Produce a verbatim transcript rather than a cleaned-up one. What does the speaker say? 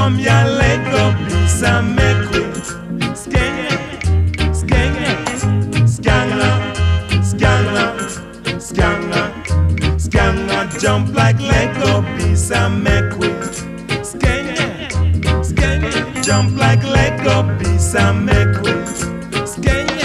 from your leg up, piece and make way. Skenge, skenge, skanga, skanga, skanga, skanga, jump like Lego, piece and make way. Skenge, skenge, jump like Lego, piece and make way. Skenge.